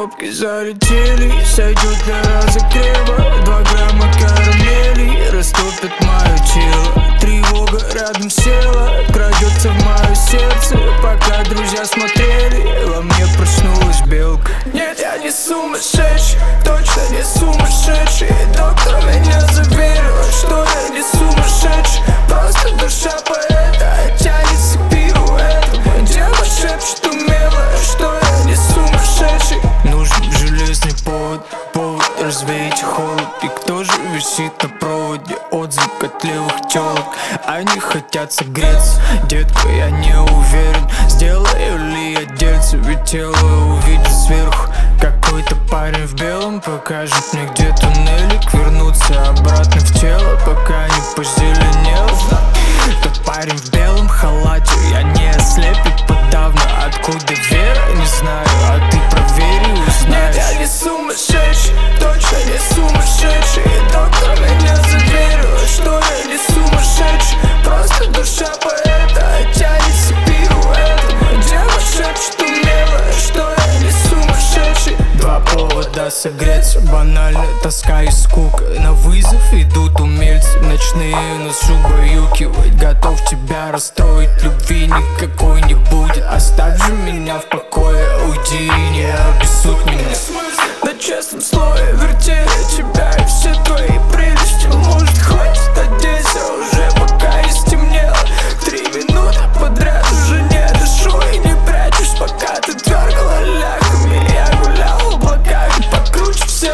пробки залетели. Сойдет для разогрева 2 грамма карамели растопит мое тело. Тревога рядом села, крадется в мое сердце. Пока друзья смотрели, во мне проснулась белка. Нет, я не сумасшедший, точно не сумасшедший. Доктор меня заверил, что я не сумасшедший. Просто душа поэта тянется к пируэту. Дело шепчет умело, что я не сумасшедший. Нужен железный повод развеять холод. И кто же висит на проводе? Отзвук от левых телок. Они хотят согреться. Детка, я не уверен, сделаю ли я дельце. Ведь тело увидит сверху. Какой-то парень в белом покажет мне, где туннелик. Вернуться обратно в тело, пока не позеленел. Тот парень в белом халате, я не ослепит подавно. Откуда вера, не знаю, а ты провери, узнаешь. Нет, я не сумасшедший, точно не сумасшедший. Доктор меня заверил, что я не сумасшедший. Просто душа поэта тянется к пируэту. Дева шепчет умело, что я не сумасшедший. 2 повода согреться, банально тоска и скука. На вызов идут умельцы, ночные ношу убаюкивать. Готов тебя расстроить, любви никакой не будет. Оставь же меня в покое, уйди и не обессудь меня. На честном слове вертели тебя и все твои прелести. Может, хватит одеться уже, пока не стемнело. 3 минуты подряд уже не дышу и не прячусь, пока ты дергала ляхами. Я гулял облаками покруче всех.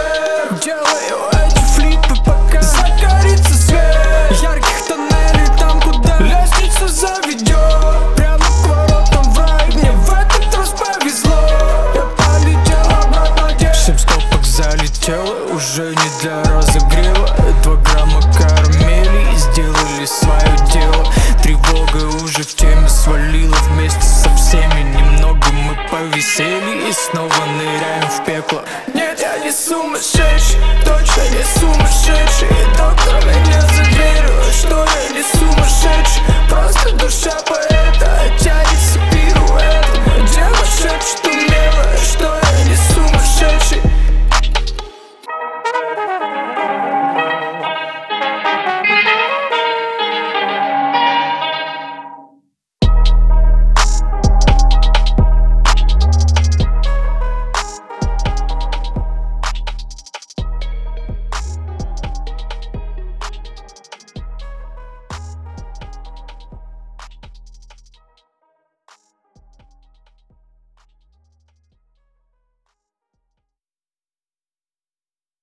Делаю эти флипы, пока загорится свет ярких тоннелей там, куда лестница заведет. Прямо к воротам в рай, мне в этот раз повезло. Я полетел обратно, 7 стопок залетело, уже не для разогрева. 2 грамма карамели сделали свое дело. Тревога уже в теме свалила вместе со всеми. Немного мы повесели и снова ныряем в пекло. Нет, я не сумасшедший, точно не сумасшедший. Доктор меня заверил, что я не сумасшедший. Просто душа